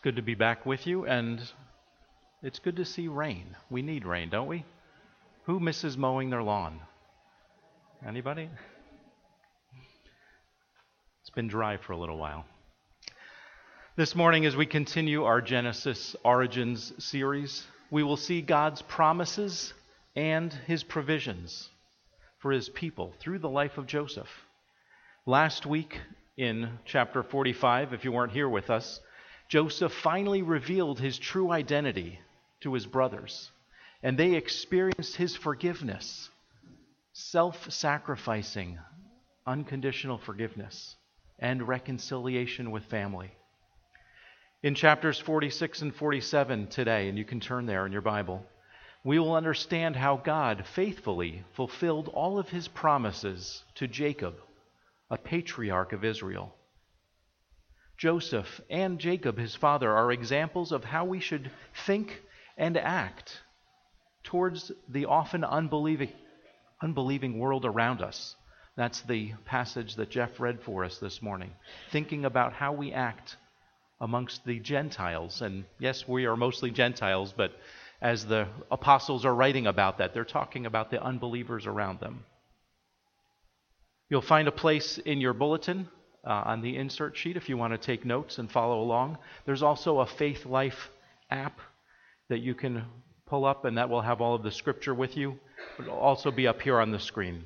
good to be back with you, and it's good to see rain. We need rain, don't we? Who misses mowing their lawn? Anybody? It's been dry for a little while. This morning, as we continue our Genesis Origins series, we will see God's promises and His provisions for His people through the life of Joseph. Last week in chapter 45, if you weren't here with us, Joseph finally revealed his true identity to his brothers, and they experienced his forgiveness, self-sacrificing, unconditional forgiveness, and reconciliation with family. In chapters 46 and 47 today, and you can turn there in your Bible, we will understand how God faithfully fulfilled all of His promises to Jacob, a patriarch of Israel. Joseph and Jacob, his father, are examples of how we should think and act towards the often unbelieving world around us. That's the passage that Jeff read for us this morning, thinking about how we act amongst the Gentiles. And yes, we are mostly Gentiles, but as the apostles are writing about that, they're talking about the unbelievers around them. You'll find a place in your bulletin on the insert sheet if you want to take notes and follow along. There's also a Faith Life app that you can pull up, and that will have all of the scripture with you. It'll also be up here on the screen.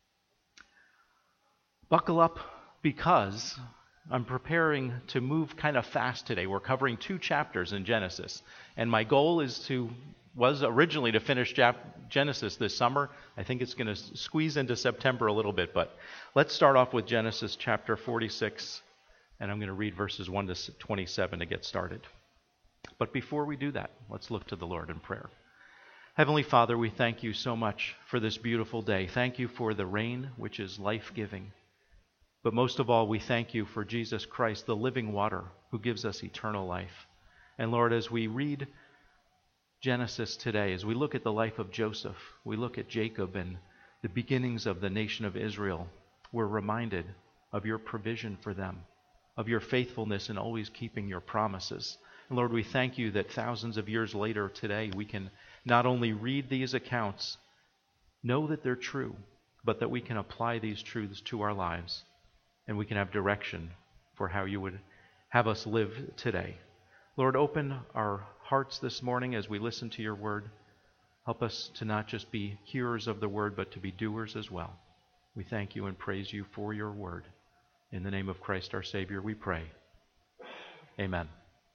Buckle up, because I'm preparing to move kind of fast today. We're covering 2 chapters in Genesis, and my goal was originally to finish Genesis this summer. I think it's going to squeeze into September a little bit, but let's start off with Genesis chapter 46, and I'm going to read verses 1 to 27 to get started. But before we do that, let's look to the Lord in prayer. Heavenly Father, we thank you so much for this beautiful day. Thank you for the rain, which is life-giving. But most of all, we thank you for Jesus Christ, the living water, who gives us eternal life. And Lord, as we read Genesis today, as we look at the life of Joseph, we look at Jacob and the beginnings of the nation of Israel, we're reminded of your provision for them, of your faithfulness in always keeping your promises. And Lord, we thank you that thousands of years later today, we can not only read these accounts, know that they're true, but that we can apply these truths to our lives, and we can have direction for how you would have us live today. Lord, open our hearts this morning as we listen to your word. Help us to not just be hearers of the word, but to be doers as well. We thank you and praise you for your word. In the name of Christ our Savior, we pray. Amen.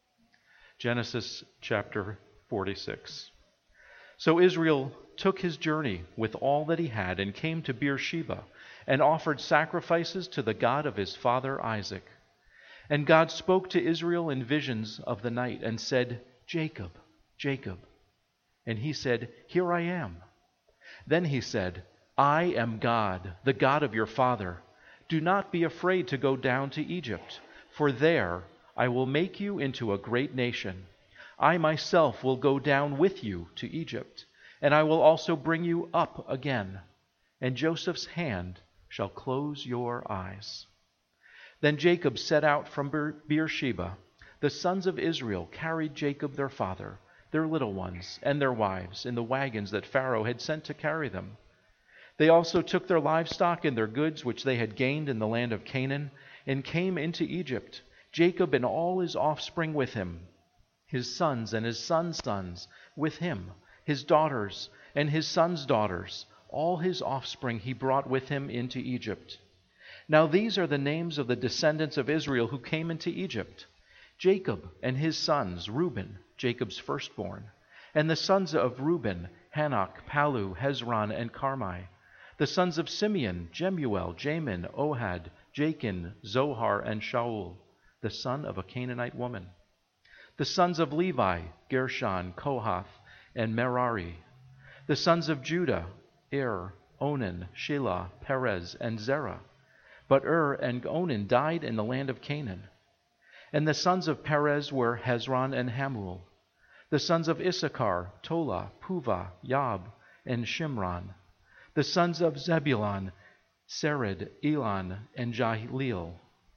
Genesis chapter 46. So Israel took his journey with all that he had and came to Beersheba and offered sacrifices to the God of his father Isaac. And God spoke to Israel in visions of the night and said, "Jacob, Jacob." And he said, "Here I am." Then he said, "I am God, the God of your father. Do not be afraid to go down to Egypt, for there I will make you into a great nation. I myself will go down with you to Egypt, and I will also bring you up again, and Joseph's hand shall close your eyes." Then Jacob set out from Beersheba. The sons of Israel carried Jacob their father, their little ones, and their wives in the wagons that Pharaoh had sent to carry them. They also took their livestock and their goods which they had gained in the land of Canaan, and came into Egypt, Jacob and all his offspring with him, his sons and his sons' sons with him, his daughters and his sons' daughters, all his offspring he brought with him into Egypt. Now these are the names of the descendants of Israel who came into Egypt: Jacob and his sons, Reuben, Jacob's firstborn, and the sons of Reuben, Hanok, Palu, Hezron, and Carmi. The sons of Simeon, Jemuel, Jamin, Ohad, Jachin, Zohar, and Shaul, the son of a Canaanite woman. The sons of Levi, Gershon, Kohath, and Merari. The sons of Judah, Onan, Shelah, Perez, and Zerah. But and Onan died in the land of Canaan. And the sons of Perez were Hezron and Hamul. The sons of Issachar, Tola, Puvah, Yab, and Shimron. The sons of Zebulun, Sered, Elon, and Jahleel.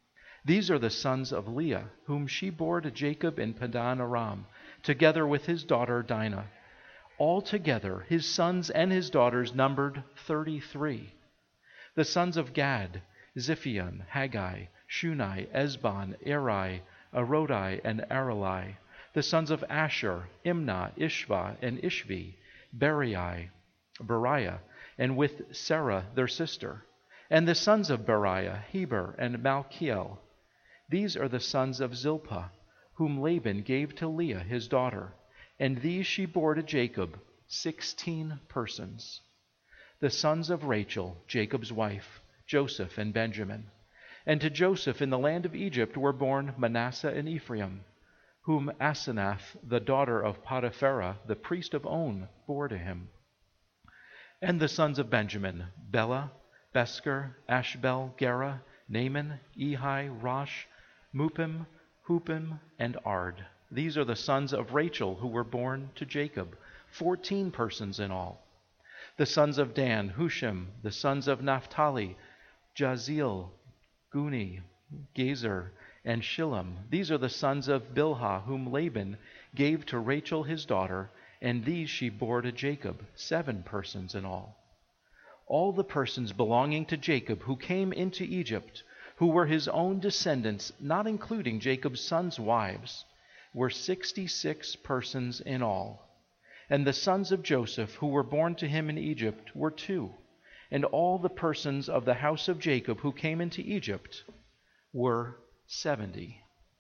These are the sons of Leah, whom she bore to Jacob in Padan Aram, together with his daughter Dinah. Altogether, his sons and his daughters numbered 33. The sons of Gad, Ziphion, Haggai, Shuni, Ezbon, Eri, Arodi, and Areli. The sons of Asher, Imnah, Ishva, and Ishvi, Beriah, and with Sarah their sister. And the sons of Beriah, Heber, and Malchiel. These are the sons of Zilpah, whom Laban gave to Leah his daughter, and these she bore to Jacob, 16 persons. The sons of Rachel, Jacob's wife, Joseph and Benjamin. And to Joseph in the land of Egypt were born Manasseh and Ephraim, whom Asenath, the daughter of Potipharah, the priest of On, bore to him. And the sons of Benjamin, Bela, Besker, Ashbel, Gera, Naaman, Ehi, Rosh, Mupim, Hupim, and Ard. These are the sons of Rachel who were born to Jacob, 14 persons in all. The sons of Dan, Hushim. The sons of Naphtali, Jaziel, Guni, Gezer, and Shillem. These are the sons of Bilhah, whom Laban gave to Rachel his daughter, and these she bore to Jacob, 7 persons in all. All the persons belonging to Jacob who came into Egypt, who were his own descendants, not including Jacob's sons' wives, were 66 persons in all. And the sons of Joseph who were born to him in Egypt were 2. And all the persons of the house of Jacob who came into Egypt were 70.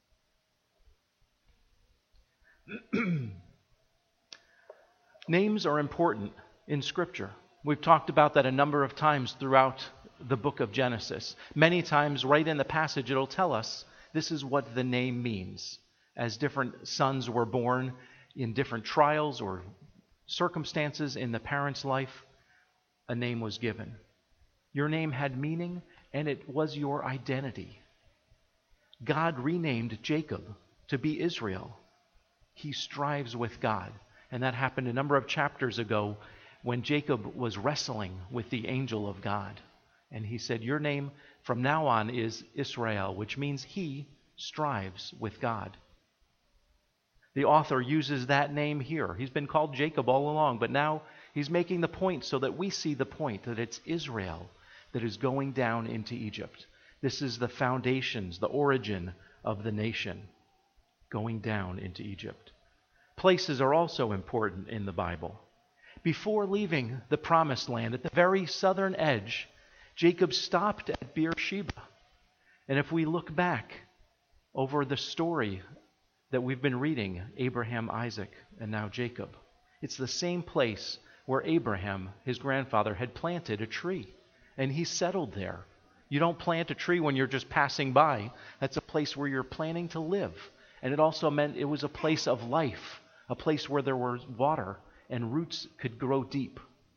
Names are important in Scripture. We've talked about that a number of times throughout the book of Genesis. Many times right in the passage it'll tell us this is what the name means. As different sons were born in different trials or circumstances in the parent's life, a name was given. Your name had meaning, and it was your identity. God renamed Jacob to be Israel. He strives with God. And that happened a number of chapters ago when Jacob was wrestling with the angel of God. And he said, your name from now on is Israel, which means he strives with God. The author uses that name here. He's been called Jacob all along, but now he's making the point so that we see the point that it's Israel that is going down into Egypt. This is the foundations, the origin of the nation going down into Egypt. Places are also important in the Bible. Before leaving the promised land, at the very southern edge, Jacob stopped at Beersheba. And if we look back over the story that we've been reading, Abraham, Isaac, and now Jacob, it's the same place where Abraham, his grandfather, had planted a tree. And he settled there. You don't plant a tree when you're just passing by. That's a place where you're planning to live. And it also meant it was a place of life, a place where there was water and roots could grow deep.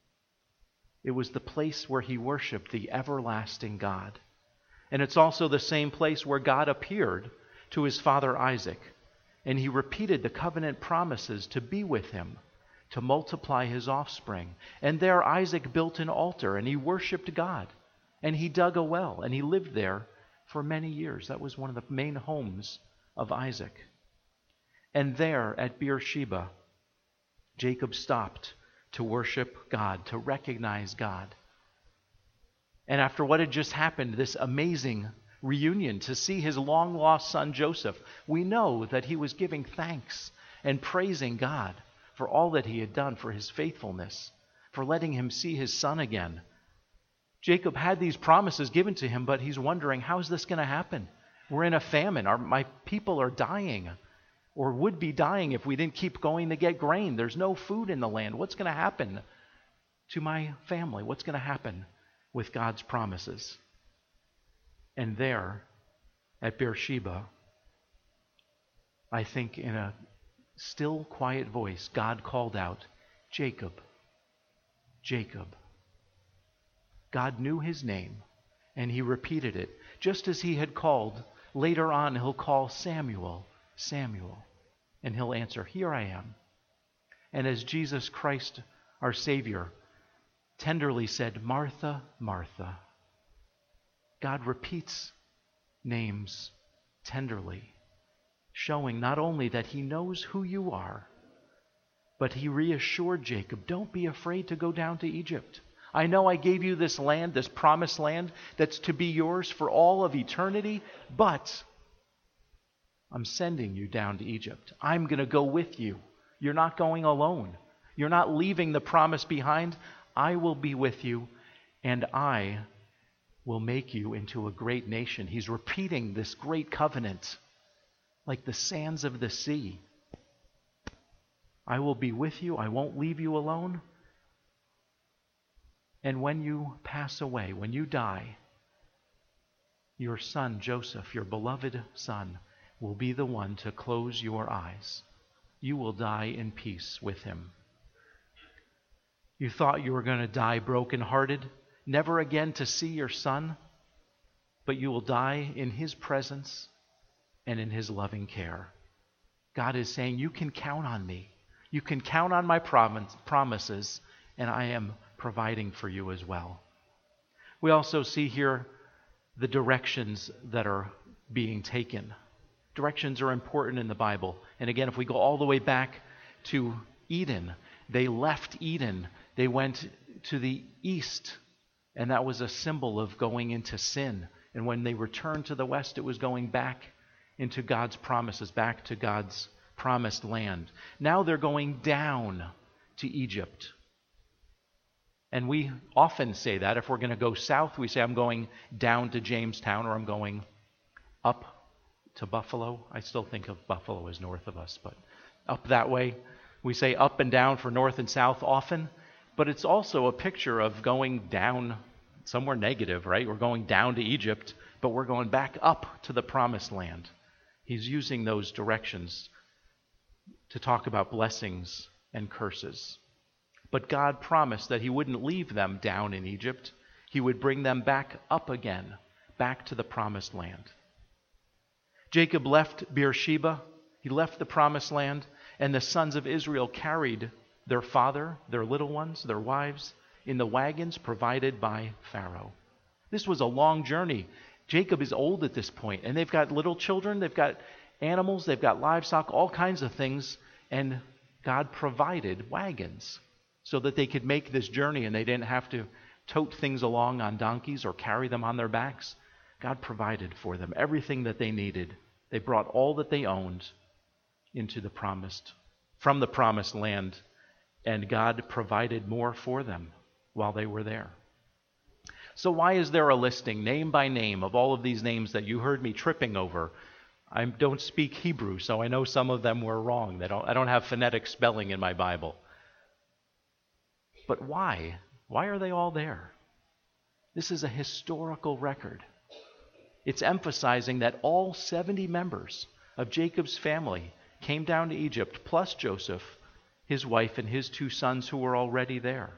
It was the place where he worshiped the everlasting God. And it's also the same place where God appeared to his father Isaac. And he repeated the covenant promises to be with him, to multiply his offspring. And there Isaac built an altar and he worshiped God. And he dug a well and he lived there for many years. That was one of the main homes of Isaac. And there at Beersheba, Jacob stopped to worship God, to recognize God. And after what had just happened, this amazing reunion, to see his long-lost son Joseph, we know that he was giving thanks and praising God for all that he had done, for his faithfulness, for letting him see his son again. Jacob had these promises given to him, but he's wondering, how is this going to happen? We're in a famine. My people are dying, or would be dying if we didn't keep going to get grain. There's no food in the land. What's going to happen to my family? What's going to happen with God's promises? And there at Beersheba, I think in a still, quiet voice, God called out, Jacob, Jacob. God knew his name, and he repeated it. Just as he had called, later on he'll call Samuel, Samuel. And he'll answer, here I am. And as Jesus Christ, our Savior, tenderly said, Martha, Martha. God repeats names tenderly, showing not only that he knows who you are, but he reassured Jacob, don't be afraid to go down to Egypt. I know I gave you this land, this promised land, that's to be yours for all of eternity, but I'm sending you down to Egypt. I'm going to go with you. You're not going alone. You're not leaving the promise behind. I will be with you, and I will make you into a great nation. He's repeating this great covenant like the sands of the sea. I will be with you. I won't leave you alone. And when you pass away, when you die, your son Joseph, your beloved son, will be the one to close your eyes. You will die in peace with him. You thought you were going to die brokenhearted, never again to see your son, but you will die in his presence and in his loving care. God is saying, you can count on me. You can count on my promises, and I am providing for you as well. We also see here the directions that are being taken. Directions are important in the Bible. And again, if we go all the way back to Eden, they left Eden. They went to the east, and that was a symbol of going into sin. And when they returned to the west, it was going back into God's promises, back to God's promised land. Now they're going down to Egypt. And we often say that. If we're going to go south, we say, I'm going down to Jamestown, or I'm going up to Buffalo. I still think of Buffalo as north of us, but up that way. We say up and down for north and south often, but it's also a picture of going down somewhere negative, right? We're going down to Egypt, but we're going back up to the promised land. He's using those directions to talk about blessings and curses. But God promised that he wouldn't leave them down in Egypt. He would bring them back up again, back to the promised land. Jacob left Beersheba. He left the promised land, and the sons of Israel carried their father, their little ones, their wives, in the wagons provided by Pharaoh. This was a long journey. Jacob is old at this point, and they've got little children, they've got animals, they've got livestock, all kinds of things, and God provided wagons so that they could make this journey and they didn't have to tote things along on donkeys or carry them on their backs. God provided for them everything that they needed. They brought all that they owned from the promised land, and God provided more for them while they were there. So why is there a listing, name by name, of all of these names that you heard me tripping over? I don't speak Hebrew, so I know some of them were wrong. I don't have phonetic spelling in my Bible. But why? Why are they all there? This is a historical record. It's emphasizing that all 70 members of Jacob's family came down to Egypt, plus Joseph, his wife, and his 2 sons who were already there.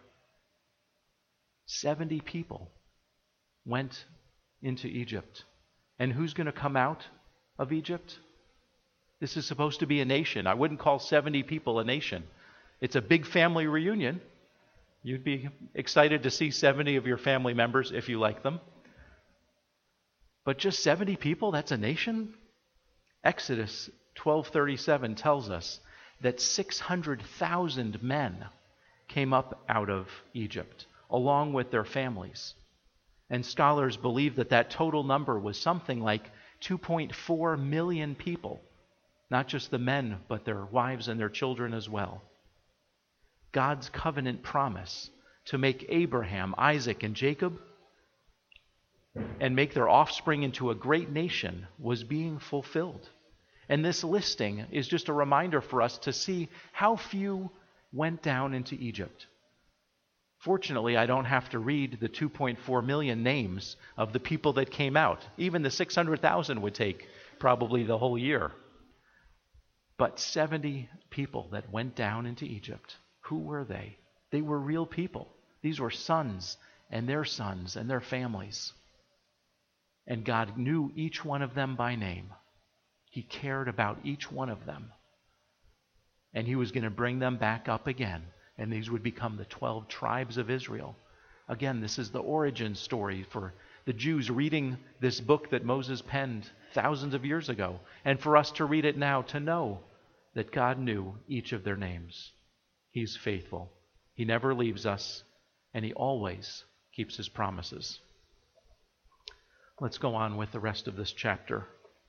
70 people went into Egypt. And who's going to come out of Egypt? This is supposed to be a nation. I wouldn't call 70 people a nation. It's a big family reunion. You'd be excited to see 70 of your family members if you like them. But just 70 people, that's a nation? Exodus 12:37 tells us that 600,000 men came up out of Egypt, along with their families. And scholars believe that that total number was something like 2.4 million people, not just the men, but their wives and their children as well. God's covenant promise to make Abraham, Isaac, and Jacob and make their offspring into a great nation was being fulfilled. And this listing is just a reminder for us to see how few went down into Egypt. Fortunately, I don't have to read the 2.4 million names of the people that came out. Even the 600,000 would take probably the whole year. But 70 people that went down into Egypt, who were they? They were real people. These were sons and their families. And God knew each one of them by name. He cared about each one of them. And he was going to bring them back up again. And these would become the 12 tribes of Israel. Again, this is the origin story for the Jews reading this book that Moses penned thousands of years ago, and for us to read it now, to know that God knew each of their names. He's faithful. He never leaves us, and He always keeps His promises. Let's go on with the rest of this chapter,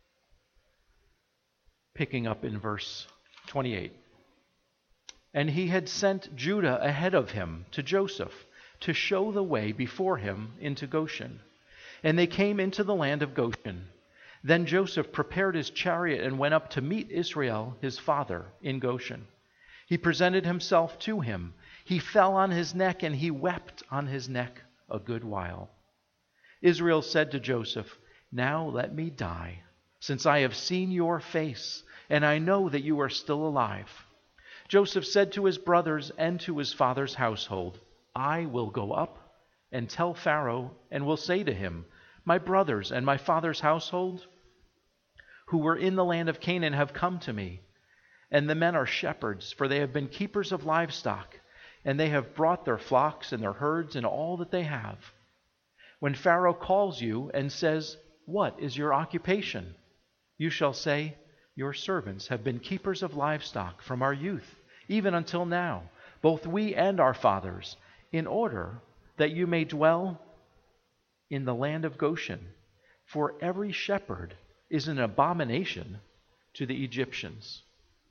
picking up in verse 28. And He had sent Judah ahead of Him to Joseph to show the way before him into Goshen. And they came into the land of Goshen. Then Joseph prepared his chariot and went up to meet Israel, his father, in Goshen. He presented himself to him. He fell on his neck, and he wept on his neck a good while. Israel said to Joseph, "Now let me die, since I have seen your face, and I know that you are still alive." Joseph said to his brothers and to his father's household, "I will go up and tell Pharaoh, and will say to him, 'My brothers and my father's household who were in the land of Canaan have come to me. And the men are shepherds, for they have been keepers of livestock, and they have brought their flocks and their herds and all that they have.' When Pharaoh calls you and says, 'What is your occupation?' you shall say, 'Your servants have been keepers of livestock from our youth, even until now, both we and our fathers, in order that you may dwell in the land of Goshen. For every shepherd is an abomination to the Egyptians."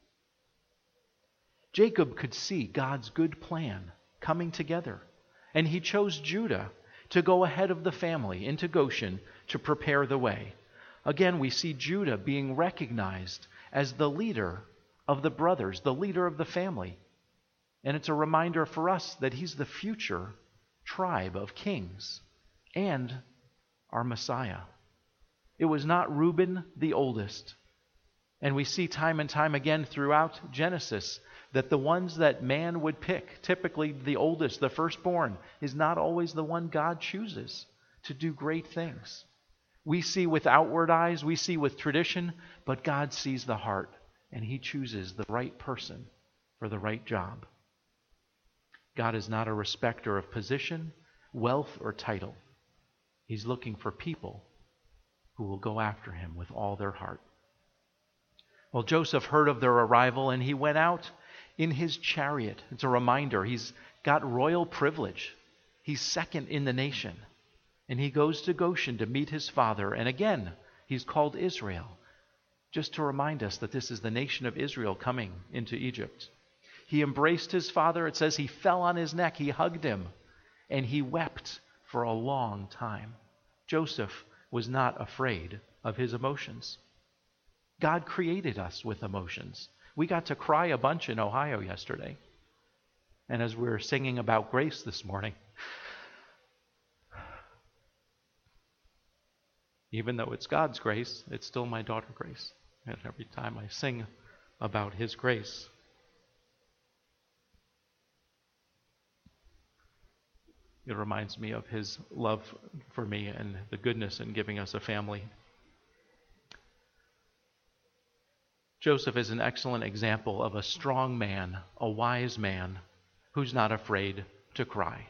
Jacob could see God's good plan coming together, and he chose Judah to go ahead of the family into Goshen to prepare the way. Again, we see Judah being recognized as the leader of the brothers, the leader of the family. And it's a reminder for us that he's the future tribe of kings and our Messiah. It was not Reuben, the oldest. And we see time and time again throughout Genesis that the ones that man would pick, typically the oldest, the firstborn, is not always the one God chooses to do great things. We see with outward eyes, we see with tradition, but God sees the heart, and He chooses the right person for the right job. God is not a respecter of position, wealth, or title. He's looking for people who will go after Him with all their heart. Well, Joseph heard of their arrival, and he went out in his chariot. It's a reminder. He's got royal privilege. He's second in the nation. And he goes to Goshen to meet his father. And again, he's called Israel, just to remind us that this is the nation of Israel coming into Egypt. He embraced his father. It says he fell on his neck. He hugged him. And he wept for a long time. Joseph was not afraid of his emotions. God created us with emotions. We got to cry a bunch in Ohio yesterday. And as we were singing about grace this morning, even though it's God's grace, it's still my daughter Grace. And every time I sing about His grace, it reminds me of His love for me and the goodness in giving us a family. Joseph is an excellent example of a strong man, a wise man, who's not afraid to cry.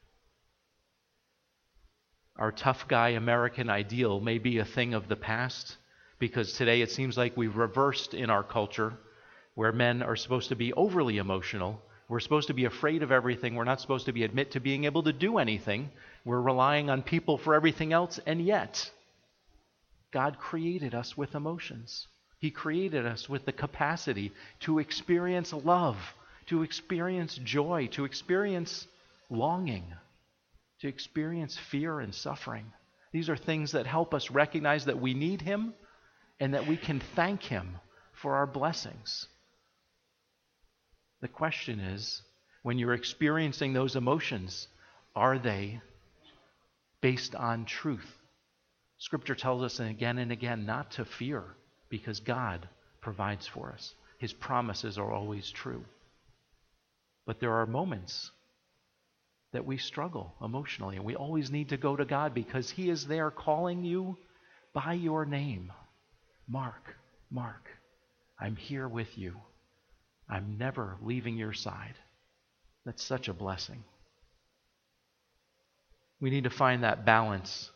Our tough guy American ideal may be a thing of the past, because today it seems like we've reversed in our culture, where men are supposed to be overly emotional. We're supposed to be afraid of everything. We're not supposed to admit to being able to do anything. We're relying on people for everything else, and yet God created us with emotions. He created us with the capacity to experience love, to experience joy, to experience longing, to experience fear and suffering. These are things that help us recognize that we need Him and that we can thank Him for our blessings. The question is, when you're experiencing those emotions, are they based on truth? Scripture tells us again and again not to fear, because God provides for us. His promises are always true. But there are moments that we struggle emotionally, and we always need to go to God, because He is there calling you by your name. Mark, Mark, I'm here with you. I'm never leaving your side. That's such a blessing. We need to find that balance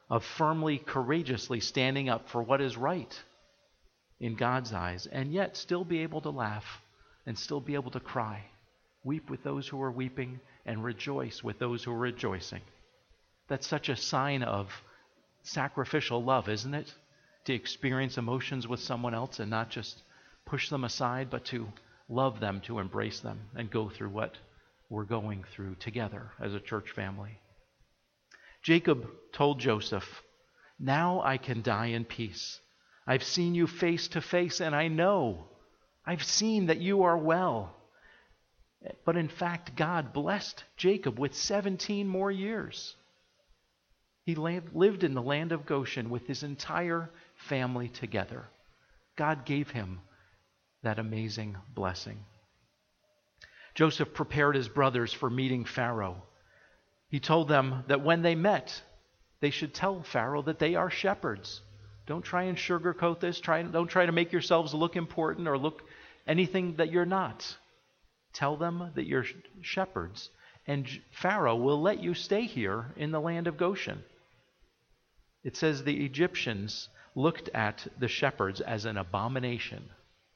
of firmly, courageously standing up for what is right in God's eyes, and yet still be able to laugh and still be able to cry. Weep with those who are weeping and rejoice with those who are rejoicing. That's such a sign of sacrificial love, isn't it? To experience emotions with someone else and not just push them aside, but to love them, to embrace them, and go through what we're going through together as a church family. Jacob told Joseph, "Now I can die in peace. I've seen you face to face, and I know. I've seen that you are well." But in fact, God blessed Jacob with 17 more years. He lived in the land of Goshen with his entire family together. God gave him that amazing blessing. Joseph prepared his brothers for meeting Pharaoh. He told them that when they met, they should tell Pharaoh that they are shepherds. Don't try and sugarcoat this. Don't try to make yourselves look important or look anything that you're not. Tell them that you're shepherds, and Pharaoh will let you stay here in the land of Goshen. It says the Egyptians looked at the shepherds as an abomination.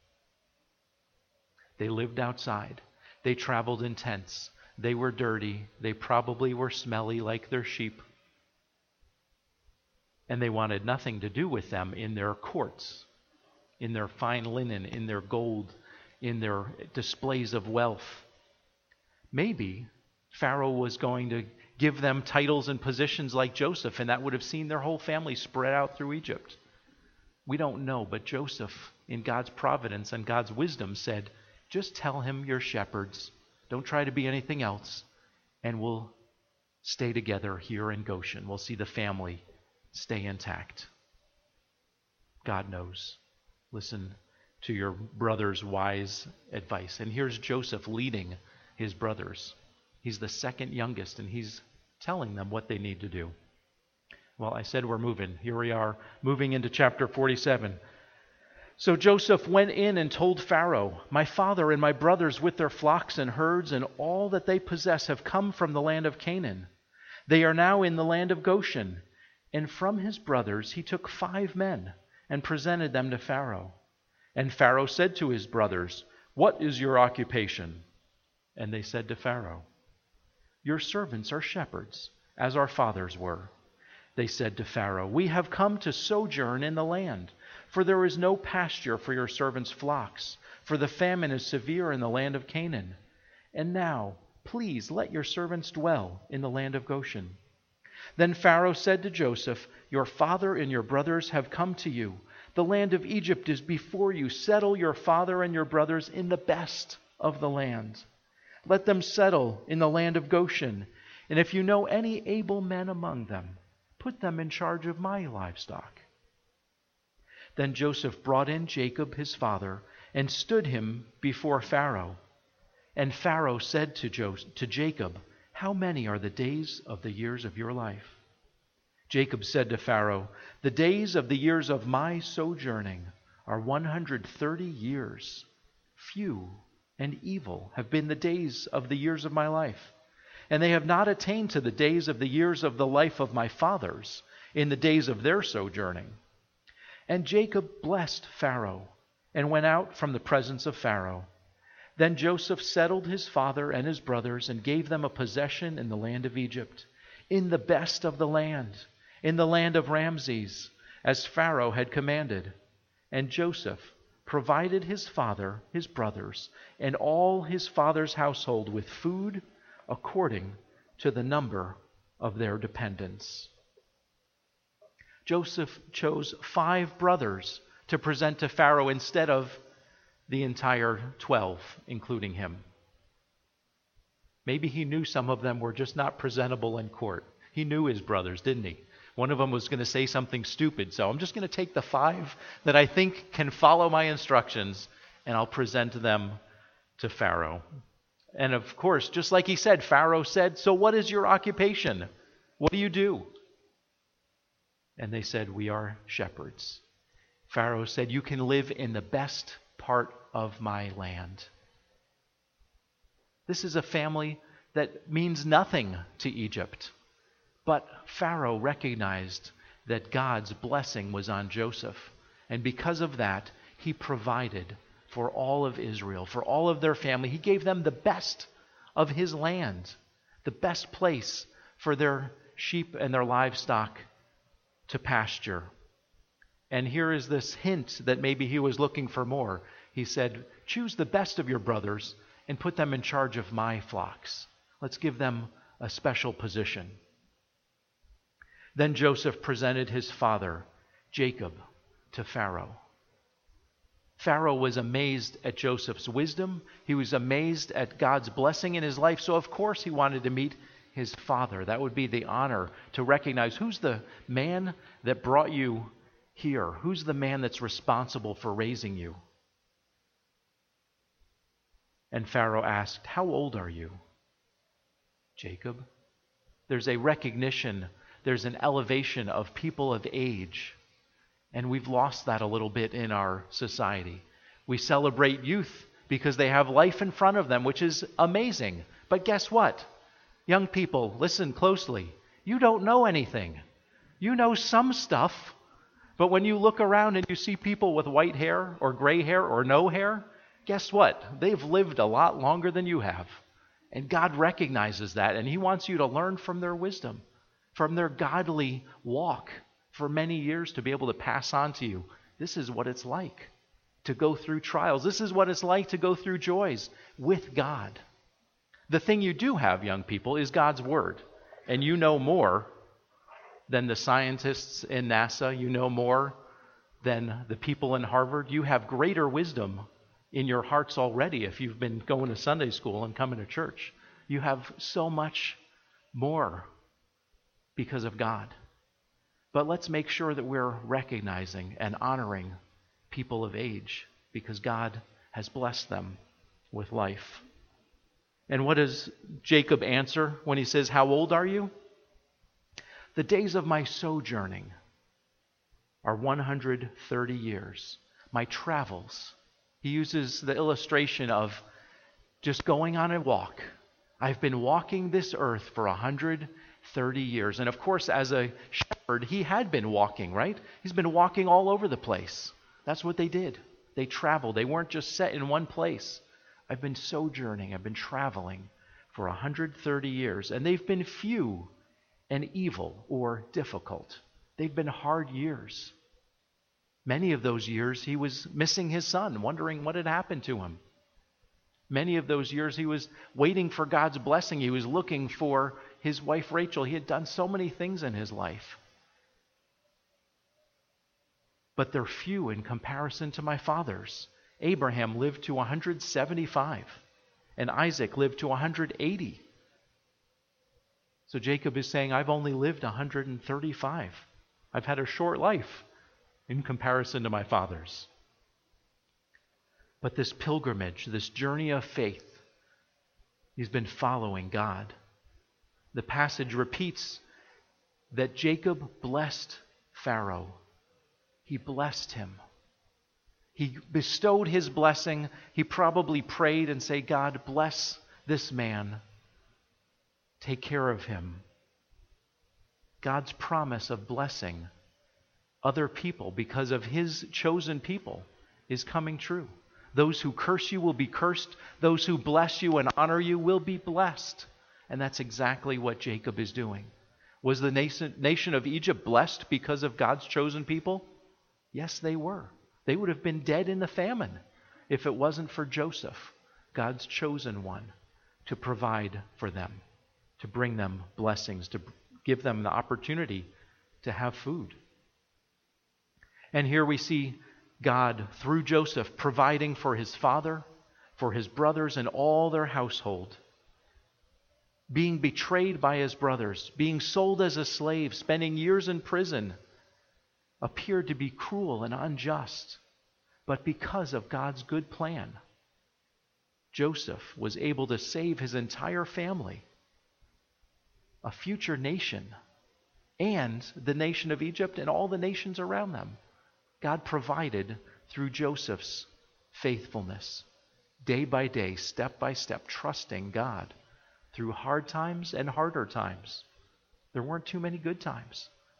They lived outside. They traveled in tents. They were dirty. They probably were smelly like their sheep. And they wanted nothing to do with them in their courts, in their fine linen, in their gold, in their displays of wealth. Maybe Pharaoh was going to give them titles and positions like Joseph, and that would have seen their whole family spread out through Egypt. We don't know, but Joseph, in God's providence and God's wisdom, said, just tell him you're shepherds. Don't try to be anything else, and we'll stay together here in Goshen. We'll see the family stay intact. God knows. Listen to your brother's wise advice. And here's Joseph leading his brothers. He's the second youngest, and he's telling them what they need to do. Well, I said we're moving. Here we are, moving into chapter 47. So Joseph went in and told Pharaoh, "My father and my brothers with their flocks and herds and all that they possess have come from the land of Canaan. They are now in the land of Goshen." And from his brothers he took 5 men and presented them to Pharaoh. And Pharaoh said to his brothers, "What is your occupation?" And they said to Pharaoh, "Your servants are shepherds, as our fathers were." They said to Pharaoh, "We have come to sojourn in the land, for there is no pasture for your servants' flocks, for the famine is severe in the land of Canaan. And now, please let your servants dwell in the land of Goshen." Then Pharaoh said to Joseph, "Your father and your brothers have come to you. The land of Egypt is before you. Settle your father and your brothers in the best of the land. Let them settle in the land of Goshen. And if you know any able men among them, put them in charge of my livestock." Then Joseph brought in Jacob his father and stood him before Pharaoh. And Pharaoh said to Jacob, "How many are the days of the years of your life?" Jacob said to Pharaoh, "The days of the years of my sojourning are 130 years. Few and evil have been the days of the years of my life, and they have not attained to the days of the years of the life of my fathers in the days of their sojourning." And Jacob blessed Pharaoh and went out from the presence of Pharaoh. Then Joseph settled his father and his brothers and gave them a possession in the land of Egypt, in the best of the land, in the land of Ramses, as Pharaoh had commanded. And Joseph provided his father, his brothers, and all his father's household with food according to the number of their dependents. Joseph chose 5 brothers to present to Pharaoh instead of the entire 12, including him. Maybe he knew some of them were just not presentable in court. He knew his brothers, didn't he? One of them was going to say something stupid, so I'm just going to take the 5 that I think can follow my instructions, and I'll present them to Pharaoh. And of course, just like he said, Pharaoh said, "So what is your occupation? What do you do?" And they said, "We are shepherds." Pharaoh said, "You can live in the best part of my land." This is a family that means nothing to Egypt. But Pharaoh recognized that God's blessing was on Joseph. And because of that, he provided for all of Israel, for all of their family. He gave them the best of his land, the best place for their sheep and their livestock to pasture. And here is this hint that maybe he was looking for more. He said, choose the best of your brothers and put them in charge of my flocks. Let's give them a special position. Then Joseph presented his father, Jacob, to Pharaoh. Pharaoh was amazed at Joseph's wisdom. He was amazed at God's blessing in his life. So of course he wanted to meet his father. That would be the honor to recognize who's the man that brought you here. Who's the man that's responsible for raising you? And Pharaoh asked, how old are you? Jacob. There's a recognition, there's an elevation of people of age. And we've lost that a little bit in our society. We celebrate youth because they have life in front of them, which is amazing. But guess what? Young people, listen closely. You don't know anything. You know some stuff, but when you look around and you see people with white hair or gray hair or no hair, guess what? They've lived a lot longer than you have. And God recognizes that, and he wants you to learn from their wisdom, from their godly walk for many years, to be able to pass on to you. This is what it's like to go through trials. This is what it's like to go through joys with God. The thing you do have, young people, is God's Word. And you know more than the scientists in NASA. You know more than the people in Harvard. You have greater wisdom in your hearts already if you've been going to Sunday school and coming to church. You have so much more because of God. But let's make sure that we're recognizing and honoring people of age because God has blessed them with life. And what does Jacob answer when he says, how old are you? The days of my sojourning are 130 years. My travels. He uses the illustration of just going on a walk. I've been walking this earth for 130 years. And of course, as a shepherd, he had been walking, right? He's been walking all over the place. That's what they did. They traveled. They weren't just set in one place. I've been sojourning. I've been traveling for 130 years. And they've been few and evil or difficult. They've been hard years. Many of those years he was missing his son, wondering what had happened to him. Many of those years he was waiting for God's blessing. He was looking for his wife Rachel. He had done so many things in his life. But they're few in comparison to my father's. Abraham lived to 175, and Isaac lived to 180. So Jacob is saying, I've only lived 135. I've had a short life in comparison to my father's. But this pilgrimage, this journey of faith, he's been following God. The passage repeats that Jacob blessed Pharaoh. He blessed him. He bestowed his blessing. He probably prayed and said, God, bless this man. Take care of him. God's promise of blessing other people because of his chosen people is coming true. Those who curse you will be cursed. Those who bless you and honor you will be blessed. And that's exactly what Jacob is doing. Was the nation of Egypt blessed because of God's chosen people? Yes, they were. They would have been dead in the famine if it wasn't for Joseph, God's chosen one, to provide for them, to bring them blessings, to give them the opportunity to have food. And here we see God, through Joseph, providing for his father, for his brothers, and all their household. Being betrayed by his brothers, being sold as a slave, spending years in prison, appeared to be cruel and unjust. But because of God's good plan, Joseph was able to save his entire family, a future nation, and the nation of Egypt and all the nations around them. God provided through Joseph's faithfulness, day by day, step by step, trusting God through hard times and harder times. There weren't too many good times,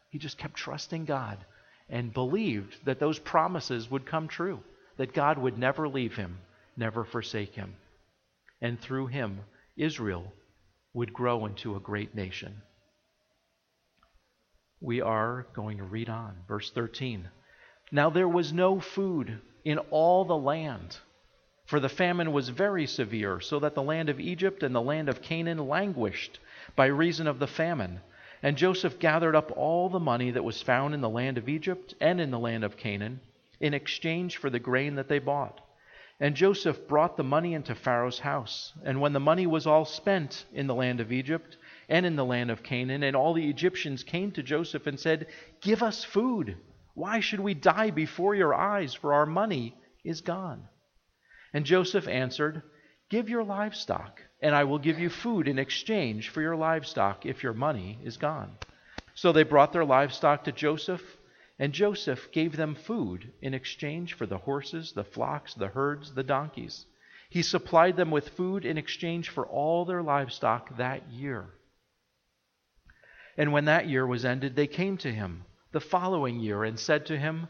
He just kept trusting God and believed that those promises would come true, that God would never leave him, never forsake him. And through him, Israel would grow into a great nation. We are going to read on. Verse 13. Now there was no food in all the land, for the famine was very severe, so that the land of Egypt and the land of Canaan languished by reason of the famine. And Joseph gathered up all the money that was found in the land of Egypt and in the land of Canaan in exchange for the grain that they bought. And Joseph brought the money into Pharaoh's house. And when the money was all spent in the land of Egypt and in the land of Canaan, and all the Egyptians came to Joseph and said, "Give us food. Why should we die before your eyes? For our money is gone." And Joseph answered, "Give your livestock, and I will give you food in exchange for your livestock if your money is gone." So they brought their livestock to Joseph, and Joseph gave them food in exchange for the horses, the flocks, the herds, the donkeys. He supplied them with food in exchange for all their livestock that year. And when that year was ended, they came to him the following year and said to him,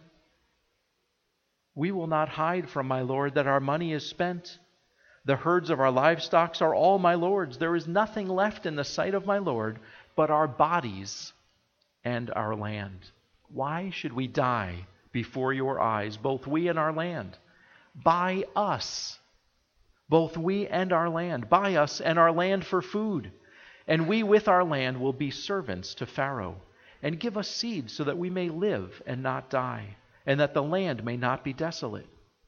"We will not hide from my lord that our money is spent. The herds of our livestock are all my lord's. There is nothing left in the sight of my lord but our bodies and our land. Why should we die before your eyes, both we and our land? Buy us, both we and our land. Buy us and our land for food. And we with our land will be servants to Pharaoh. And give us seed so that we may live and not die, and that the land may not be desolate."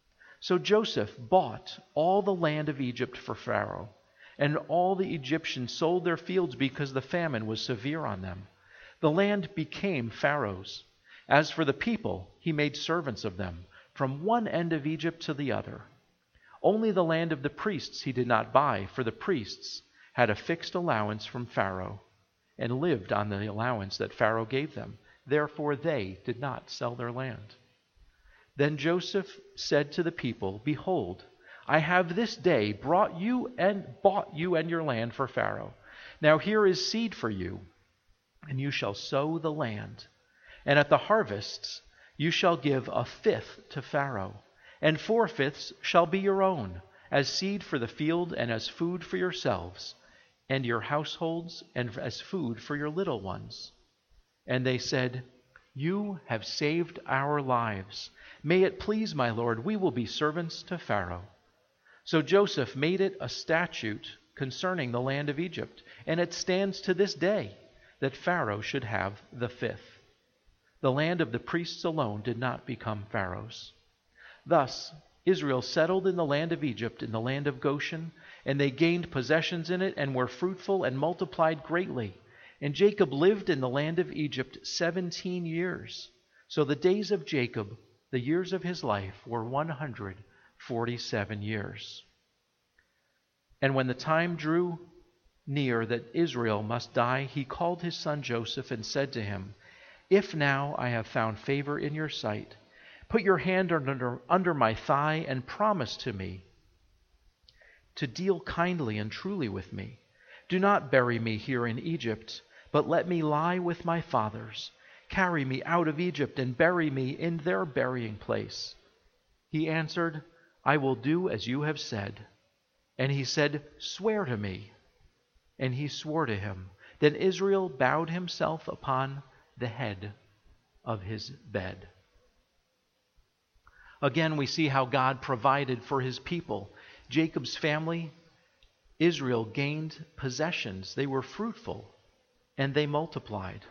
So Joseph bought all the land of Egypt for Pharaoh, and all the Egyptians sold their fields because the famine was severe on them. The land became Pharaoh's. As for the people, he made servants of them, from one end of Egypt to the other. Only the land of the priests he did not buy, for the priests had a fixed allowance from Pharaoh, and lived on the allowance that Pharaoh gave them. Therefore they did not sell their land. Then Joseph said to the people, "Behold, I have this day bought you and your land for Pharaoh. Now here is seed for you, and you shall sow the land. And at the harvests you shall give a fifth to Pharaoh, and 4/5 shall be your own, as seed for the field and as food for yourselves and your households, and as food for your little ones." And they said, "You have saved our lives. May it please my lord, we will be servants to Pharaoh." So Joseph made it a statute concerning the land of Egypt, and it stands to this day that Pharaoh should have the fifth. The land of the priests alone did not become Pharaoh's. Thus Israel settled in the land of Egypt, in the land of Goshen, and they gained possessions in it and were fruitful and multiplied greatly. And Jacob lived in the land of Egypt 17 years. So the days of Jacob, the years of his life, were 147 years. And when the time drew near that Israel must die, he called his son Joseph and said to him, "If now I have found favor in your sight, put your hand under my thigh and promise to me to deal kindly and truly with me. Do not bury me here in Egypt, but let me lie with my fathers. Carry me out of Egypt and bury me in their burying place." He answered, "I will do as you have said." And he said, "Swear to me." And he swore to him. Then Israel bowed himself upon the head of his bed. Again, we see how God provided for his people. Jacob's family, Israel, gained possessions. They were fruitful and they multiplied.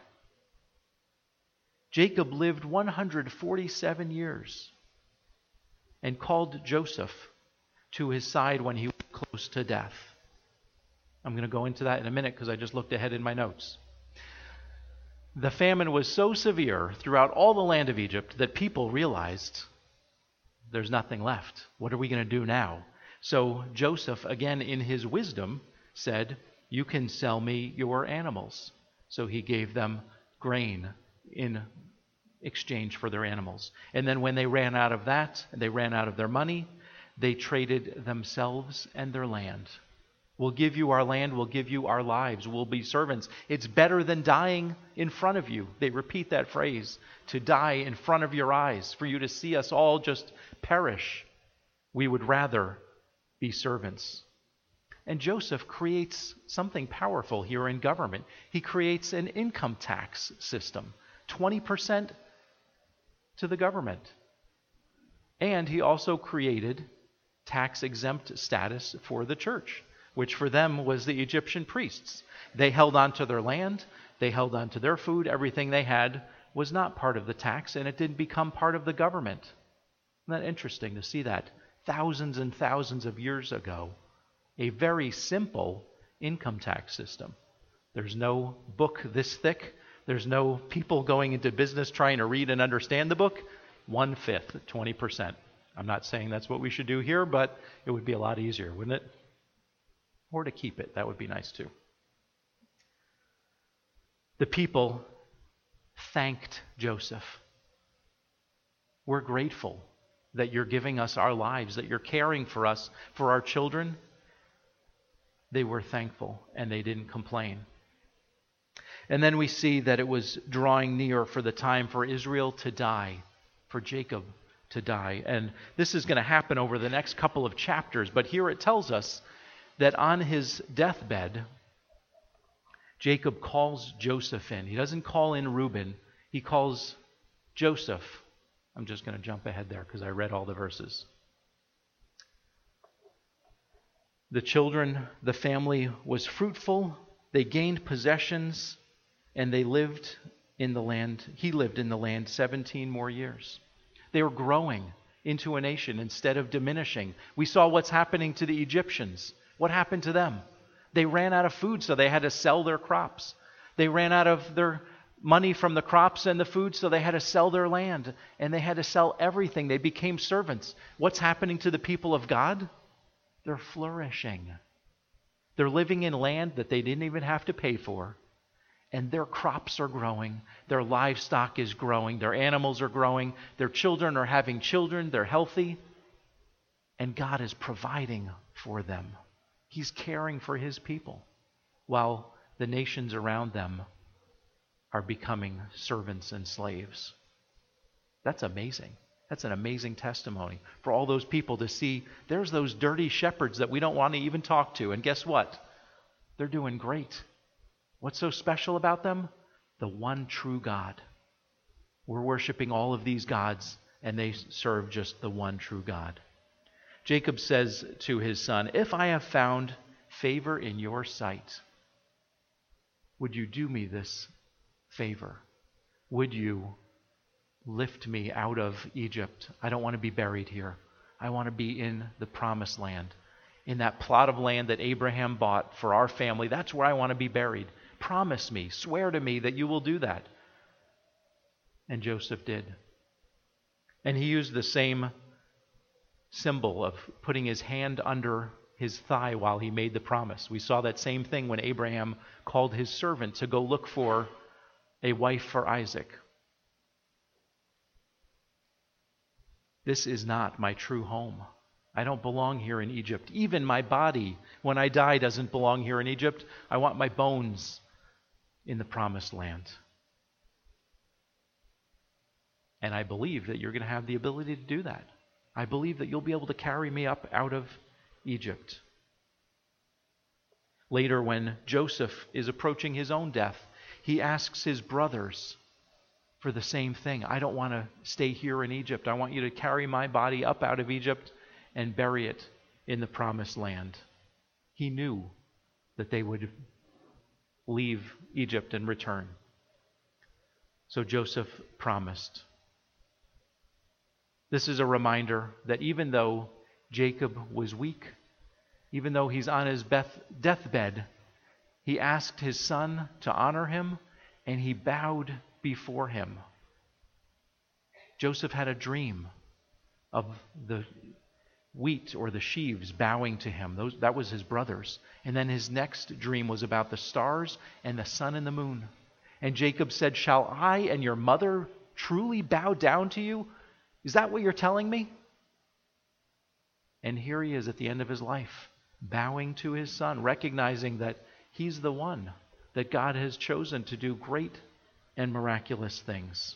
Jacob lived 147 years and called Joseph to his side when he was close to death. I'm going to go into that in a minute because I just looked ahead in my notes. The famine was so severe throughout all the land of Egypt that people realized there's nothing left. What are we going to do now? So Joseph, again in his wisdom, said, "You can sell me your animals." So he gave them grain in exchange for their animals. And then when they ran out of that, and they ran out of their money, they traded themselves and their land. We'll give you our land. We'll give you our lives. We'll be servants. It's better than dying in front of you. They repeat that phrase, to die in front of your eyes, for you to see us all just perish. We would rather be servants. And Joseph creates something powerful here in government. He creates an income tax system, 20% to the government. And he also created tax-exempt status for the church, which for them was the Egyptian priests. They held on to their land, they held on to their food, everything they had was not part of the tax, and it didn't become part of the government. Isn't that interesting to see that? Thousands and thousands of years ago, a very simple income tax system. There's no book this thick. There's no people going into business trying to read and understand the book. 1/5, 20%. I'm not saying that's what we should do here, but it would be a lot easier, wouldn't it? Or to keep it. That would be nice too. The people thanked Joseph. We're grateful that you're giving us our lives, that you're caring for us, for our children. They were thankful and they didn't complain. And then we see that it was drawing near for the time for Israel to die, for Jacob to die. And this is going to happen over the next couple of chapters, but here it tells us that on his deathbed, Jacob calls Joseph in. He doesn't call in Reuben, he calls Joseph. I'm just going to jump ahead there because I read all the verses. The children, the family was fruitful, they gained possessions, and they lived in the land. He lived in the land 17 more years. They were growing into a nation instead of diminishing. We saw what's happening to the Egyptians. What happened to them? They ran out of food, so they had to sell their crops. They ran out of their money from the crops and the food, so they had to sell their land, and they had to sell everything. They became servants. What's happening to the people of God? They're flourishing. They're living in land that they didn't even have to pay for, and their crops are growing. Their livestock is growing. Their animals are growing. Their children are having children. They're healthy, and God is providing for them. He's caring for his people while the nations around them are becoming servants and slaves. That's amazing. That's an amazing testimony for all those people to see there's those dirty shepherds that we don't want to even talk to. And guess what? They're doing great. What's so special about them? The one true God. We're worshiping all of these gods, and they serve just the one true God. Jacob says to his son, "If I have found favor in your sight, would you do me this favor? Would you lift me out of Egypt? I don't want to be buried here. I want to be in the promised land, in that plot of land that Abraham bought for our family. That's where I want to be buried. Promise me, swear to me that you will do that." And Joseph did. And he used the same symbol of putting his hand under his thigh while he made the promise. We saw that same thing when Abraham called his servant to go look for a wife for Isaac. This is not my true home. I don't belong here in Egypt. Even my body, when I die, doesn't belong here in Egypt. I want my bones in the promised land. And I believe that you're going to have the ability to do that. I believe that you'll be able to carry me up out of Egypt. Later, when Joseph is approaching his own death, he asks his brothers for the same thing. I don't want to stay here in Egypt. I want you to carry my body up out of Egypt and bury it in the promised land. He knew that they would leave Egypt and return. So Joseph promised. This is a reminder that even though Jacob was weak, even though he's on his deathbed, he asked his son to honor him, and he bowed before him. Joseph had a dream of the wheat or the sheaves bowing to him. That was his brothers. And then his next dream was about the stars and the sun and the moon. And Jacob said, "Shall I and your mother truly bow down to you? Is that what you're telling me?" And here he is at the end of his life, bowing to his Son, recognizing that he's the one that God has chosen to do great and miraculous things.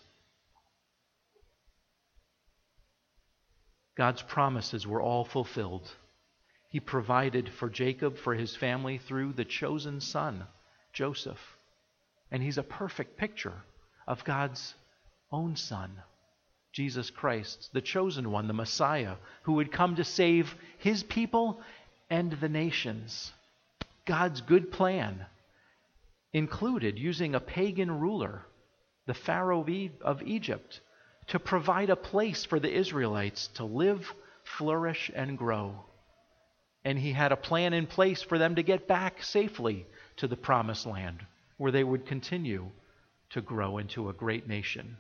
God's promises were all fulfilled. He provided for Jacob, for his family, through the chosen son, Joseph. And he's a perfect picture of God's own Son, Jesus Christ, the chosen one, the Messiah, who would come to save his people and the nations. God's good plan included using a pagan ruler, the Pharaoh of Egypt, to provide a place for the Israelites to live, flourish, and grow. And he had a plan in place for them to get back safely to the promised land, where they would continue to grow into a great nation.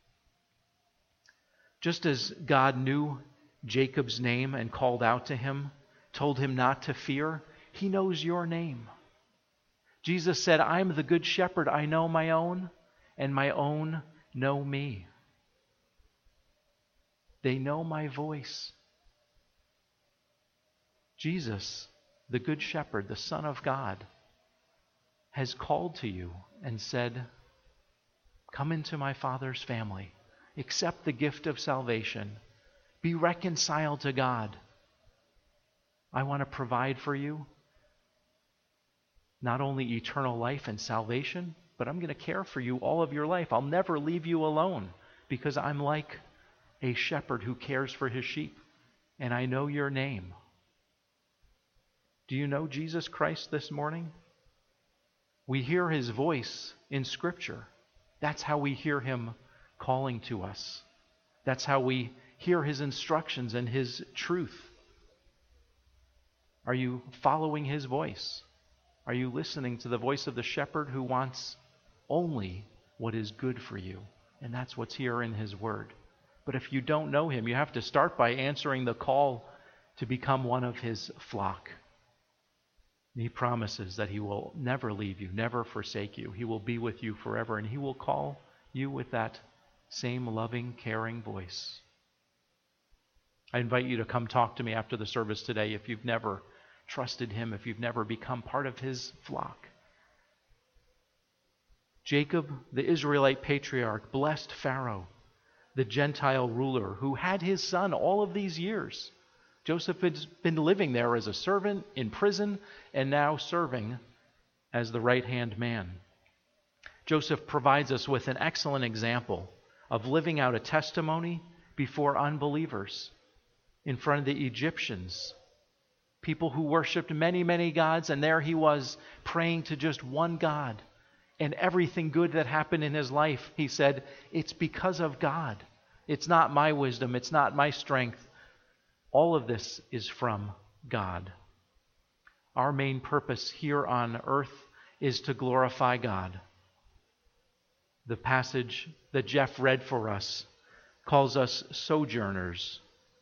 Just as God knew Jacob's name and called out to him, told him not to fear, he knows your name. Jesus said, "I'm the good shepherd. I know my own, and my own know me. They know my voice." Jesus, the good shepherd, the Son of God, has called to you and said, "Come into my Father's family. Accept the gift of salvation. Be reconciled to God. I want to provide for you not only eternal life and salvation, but I'm going to care for you all of your life. I'll never leave you alone because I'm like a shepherd who cares for his sheep, and I know your name." Do you know Jesus Christ this morning? We hear his voice in Scripture. That's how we hear him calling to us. That's how we hear his instructions and his truth. Are you following his voice? Are you listening to the voice of the shepherd who wants only what is good for you? And that's what's here in his word. But if you don't know him, you have to start by answering the call to become one of his flock. He promises that he will never leave you, never forsake you. He will be with you forever, and he will call you with that same loving, caring voice. I invite you to come talk to me after the service today if you've never trusted him, if you've never become part of his flock. Jacob, the Israelite patriarch, blessed Pharaoh, the Gentile ruler who had his son all of these years. Joseph has been living there as a servant in prison and now serving as the right-hand man. Joseph provides us with an excellent example of living out a testimony before unbelievers, in front of the Egyptians, people who worshipped many, many gods, and there he was praying to just one God. And everything good that happened in his life, he said, it's because of God. It's not my wisdom, it's not my strength. All of this is from God. Our main purpose here on earth is to glorify God. The passage that Jeff read for us calls us sojourners,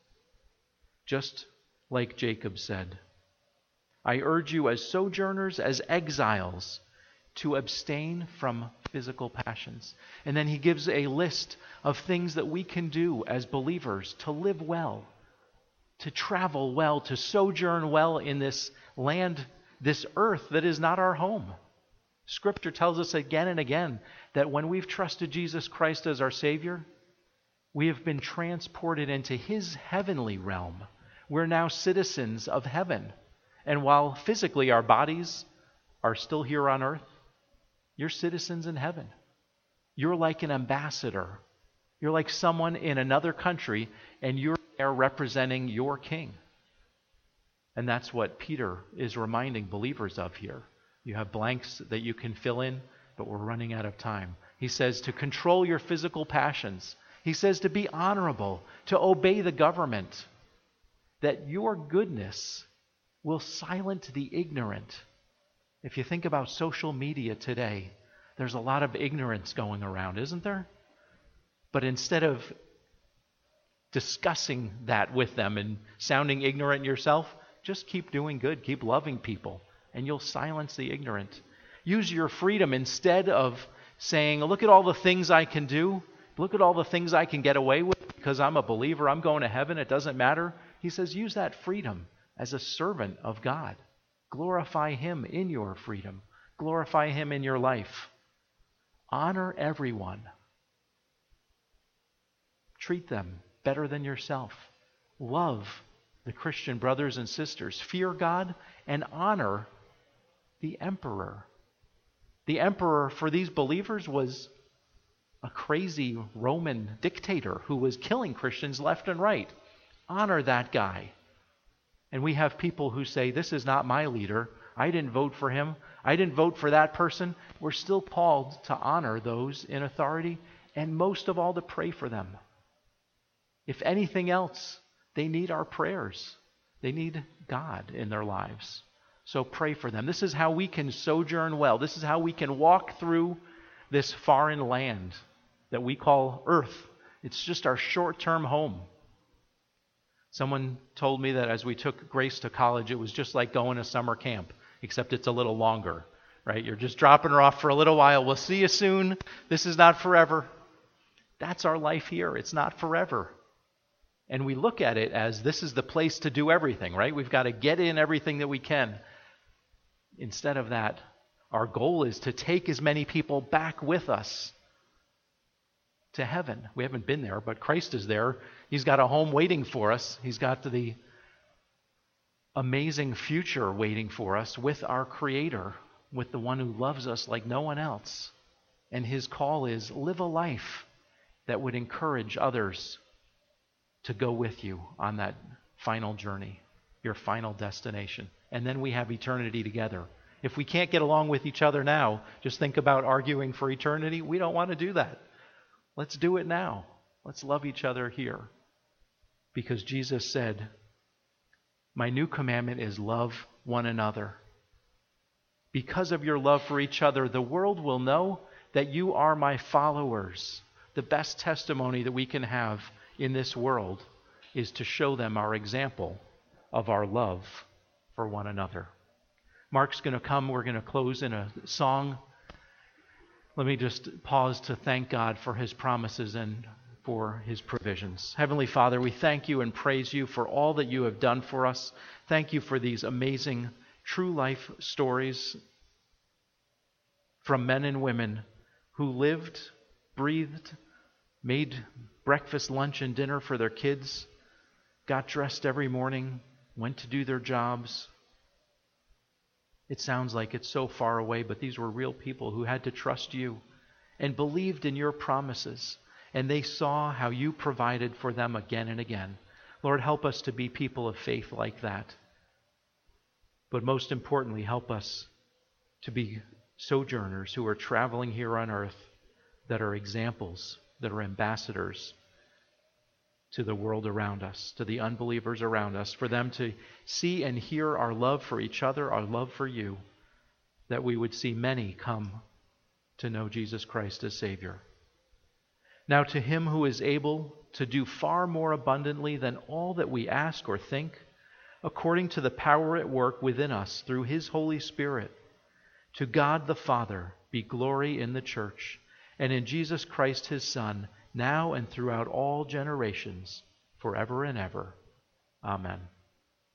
just like Jacob said. I urge you as sojourners, as exiles, to abstain from physical passions. And then he gives a list of things that we can do as believers to live well, to travel well, to sojourn well in this land, this earth that is not our home. Scripture tells us again and again that when we've trusted Jesus Christ as our Savior, we have been transported into his heavenly realm. We're now citizens of heaven. And while physically our bodies are still here on earth, you're citizens in heaven. You're like an ambassador. You're like someone in another country, and you're there representing your king. And that's what Peter is reminding believers of here. You have blanks that you can fill in, but we're running out of time. He says to control your physical passions. He says to be honorable, to obey the government, that your goodness will silence the ignorant. If you think about social media today, there's a lot of ignorance going around, isn't there? But instead of discussing that with them and sounding ignorant yourself, just keep doing good, keep loving people, and you'll silence the ignorant. Use your freedom instead of saying, look at all the things I can do, look at all the things I can get away with because I'm a believer, I'm going to heaven, it doesn't matter. He says, use that freedom as a servant of God. Glorify Him in your freedom. Glorify Him in your life. Honor everyone. Treat them better than yourself. Love the Christian brothers and sisters. Fear God and honor the emperor. The emperor for these believers was a crazy Roman dictator who was killing Christians left and right. Honor that guy. And we have people who say, this is not my leader. I didn't vote for him. I didn't vote for that person. We're still called to honor those in authority and most of all to pray for them. If anything else, they need our prayers. They need God in their lives. So pray for them. This is how we can sojourn well. This is how we can walk through this foreign land that we call earth. It's just our short-term home. Someone told me that as we took Grace to college, it was just like going to summer camp, except it's a little longer, right? You're just dropping her off for a little while. We'll see you soon. This is not forever. That's our life here. It's not forever. And we look at it as this is the place to do everything, right? We've got to get in everything that we can. Instead of that, our goal is to take as many people back with us to heaven. We haven't been there, but Christ is there. He's got a home waiting for us. He's got the amazing future waiting for us with our Creator, with the one who loves us like no one else. And His call is live a life that would encourage others to go with you on that final journey, your final destination. And then we have eternity together. If we can't get along with each other now, just think about arguing for eternity. We don't want to do that. Let's do it now. Let's love each other here. Because Jesus said, my new commandment is love one another. Because of your love for each other, the world will know that you are my followers. The best testimony that we can have in this world is to show them our example of our love for one another. Mark's going to come. We're going to close in a song. Let me just pause to thank God for His promises and for His provisions. Heavenly Father, we thank you and praise you for all that you have done for us. Thank you for these amazing true life stories from men and women who lived, breathed, made breakfast, lunch, and dinner for their kids, got dressed every morning, went to do their jobs. It sounds like it's so far away, but these were real people who had to trust you and believed in your promises. And they saw how you provided for them again and again. Lord, help us to be people of faith like that. But most importantly, help us to be sojourners who are traveling here on earth that are examples, that are ambassadors to the world around us, to the unbelievers around us, for them to see and hear our love for each other, our love for you, that we would see many come to know Jesus Christ as Savior. Now to Him who is able to do far more abundantly than all that we ask or think, according to the power at work within us through His Holy Spirit, to God the Father be glory in the church and in Jesus Christ His Son, now and throughout all generations, forever and ever. Amen.